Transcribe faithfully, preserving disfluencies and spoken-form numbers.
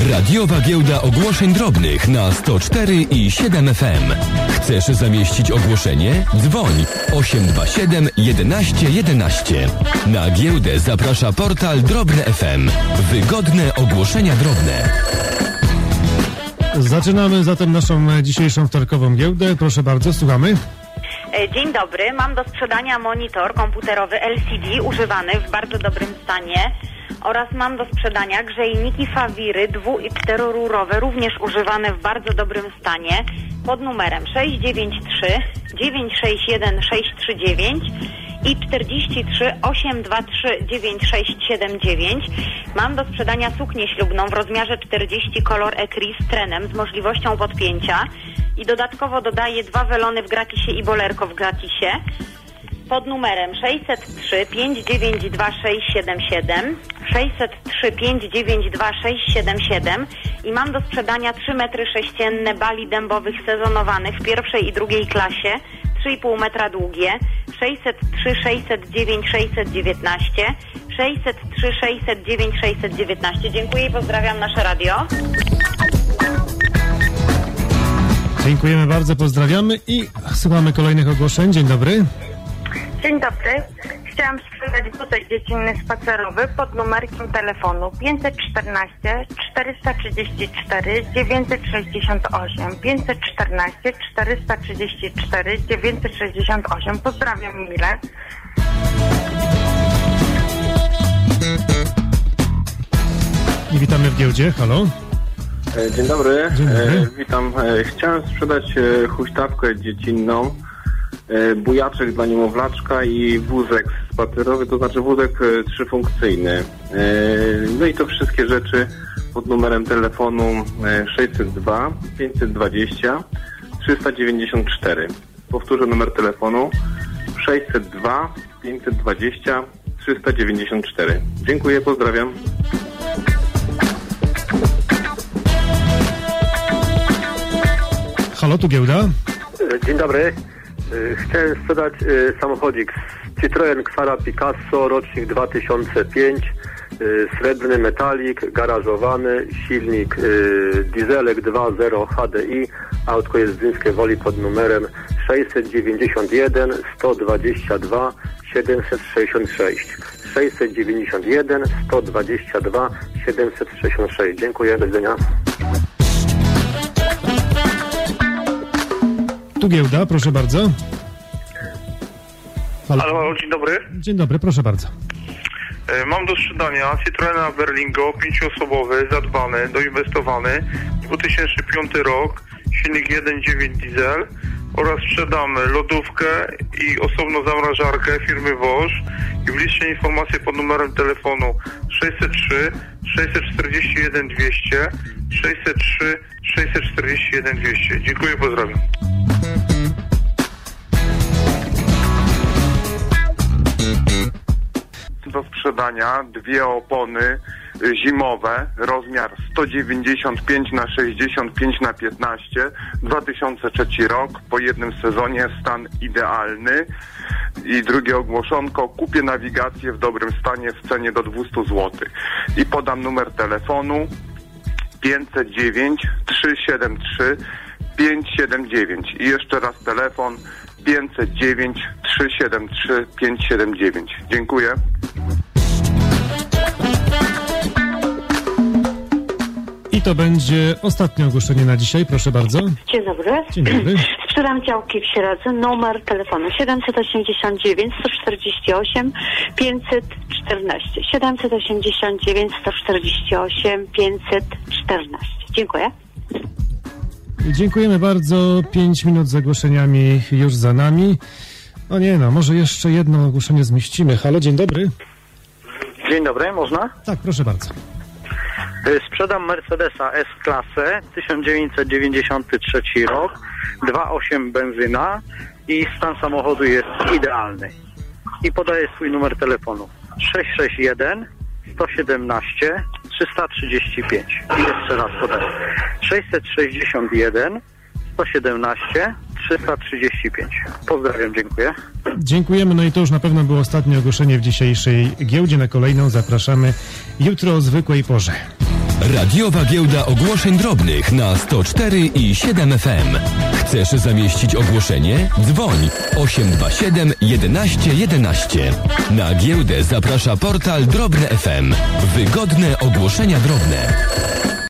Radiowa giełda ogłoszeń drobnych na sto cztery i siedem F M. Chcesz zamieścić ogłoszenie? Dzwoń osiem dwa siedem jedenaście jedenaście. Na giełdę zaprasza portal Drobne F M. Wygodne ogłoszenia drobne. Zaczynamy zatem naszą dzisiejszą wtorkową giełdę. Proszę bardzo, słuchamy. Dzień dobry, mam do sprzedania monitor komputerowy L C D używany w bardzo dobrym stanie oraz mam do sprzedania grzejniki Fawiry dwu- i czterorurowe, również używane w bardzo dobrym stanie, pod numerem sześć dziewięć trzy dziewięć sześć jeden sześć trzy dziewięć i czterdzieści trzy osiem dwa trzy dziewięć sześć siedem dziewięć. Mam do sprzedania suknię ślubną w rozmiarze czterdzieści kolor Ecris z trenem z możliwością podpięcia i dodatkowo dodaję dwa welony w gratisie i bolerko w gratisie pod numerem sześćset trzy pięć dziewięć dwa sześć siedem siedem, sześćset trzy pięć dziewięć dwa sześć siedem siedem i mam do sprzedania trzy metry sześcienne bali dębowych sezonowanych w pierwszej i drugiej klasie, trzy i pół metra długie, sześćset trzy sześćset dziewięć sześćset dziewiętnaście, sześćset trzy sześćset dziewięć sześćset dziewiętnaście. Dziękuję i pozdrawiam nasze radio. Dziękujemy bardzo, pozdrawiamy i słuchamy kolejnych ogłoszeń. Dzień dobry. Dzień dobry. Chciałam sprzedać wózek dziecinny spacerowy pod numerkiem telefonu pięćset czternaście czterysta trzydzieści cztery dziewięćset sześćdziesiąt osiem, pięćset czternaście czterysta trzydzieści cztery dziewięćset sześćdziesiąt osiem. Pozdrawiam mile. I witamy w giełdzie. Halo. Dzień dobry. Dzień dobry. E, witam. E, chciałem sprzedać e, huśtawkę dziecinną, e, bujaczek dla niemowlaczka i wózek spacerowy, to znaczy wózek e, trzyfunkcyjny. E, no i to wszystkie rzeczy pod numerem telefonu e, sześćset dwa pięćset dwadzieścia trzysta dziewięćdziesiąt cztery. Powtórzę numer telefonu sześćset dwa pięćset dwadzieścia trzysta dziewięćdziesiąt cztery. Dziękuję, pozdrawiam. Halo, tu giełda. Dzień dobry. Chciałem sprzedać samochodzik Citroen Xara Picasso, rocznik dwa tysiące piąty, srebrny metalik, garażowany, silnik dieselek dwa zero H D I, autko jest z Gdyńskiej Woli pod numerem sześćset dziewięćdziesiąt jeden sto dwadzieścia dwa siedemset sześćdziesiąt sześć. sześćset dziewięćdziesiąt jeden sto dwadzieścia dwa siedemset sześćdziesiąt sześć. Dziękuję, do widzenia. Tu giełda, proszę bardzo. Halo. Halo, dzień dobry. Dzień dobry, proszę bardzo. E, mam do sprzedania Citroena Berlingo pięcioosobowy, zadbany, doinwestowany, dwa tysiące piąty rok, silnik jeden dziewięć diesel oraz sprzedamy lodówkę i osobno zamrażarkę firmy Bosch i bliższe informacje pod numerem telefonu sześćset trzy sześćset czterdzieści jeden dwieście, sześćset trzy sześćset czterdzieści jeden dwieście. Dziękuję, pozdrawiam. Do sprzedania dwie opony zimowe, rozmiar sto dziewięćdziesiąt pięć na sześćdziesiąt pięć na piętnaście, dwa tysiące trzeci rok, po jednym sezonie, stan idealny. I drugie ogłoszonko, kupię nawigację w dobrym stanie w cenie do dwieście złotych. I podam numer telefonu pięćset dziewięć trzysta siedemdziesiąt trzy pięćset siedemdziesiąt dziewięć. I jeszcze raz telefon pięćset dziewięć trzysta siedemdziesiąt trzy pięćset siedemdziesiąt dziewięć. Dziękuję. I to będzie ostatnie ogłoszenie na dzisiaj, proszę bardzo. Dzień dobry. Dzień dobry. Sprzedam działki w Sieradzu, numer telefonu siedemset osiemdziesiąt dziewięć sto czterdzieści osiem pięćset czternaście. siedemset osiemdziesiąt dziewięć sto czterdzieści osiem pięćset czternaście. Dziękuję. Dziękujemy bardzo. Pięć minut z ogłoszeniami już za nami. O nie no, może jeszcze jedno ogłoszenie zmieścimy. Halo, dzień dobry. Dzień dobry, można? Tak, proszę bardzo. Sprzedam Mercedesa S-klasę, tysiąc dziewięćset dziewięćdziesiąty trzeci rok, dwa przecinek osiem benzyna i stan samochodu jest idealny. I podaję swój numer telefonu sześćset sześćdziesiąt jeden sto siedemnaście trzysta trzydzieści pięć. I jeszcze raz podaję sześćset sześćdziesiąt jeden sto siedemnaście trzysta trzydzieści pięć. Pozdrawiam, dziękuję. Dziękujemy, no i to już na pewno było ostatnie ogłoszenie w dzisiejszej giełdzie. Na kolejną zapraszamy jutro o zwykłej porze. Radiowa giełda ogłoszeń drobnych na sto cztery i siedem F M. Chcesz zamieścić ogłoszenie? Dzwoń osiem dwa siedem jedenaście jedenaście. Na giełdę zaprasza portal Drobne F M. Wygodne ogłoszenia drobne.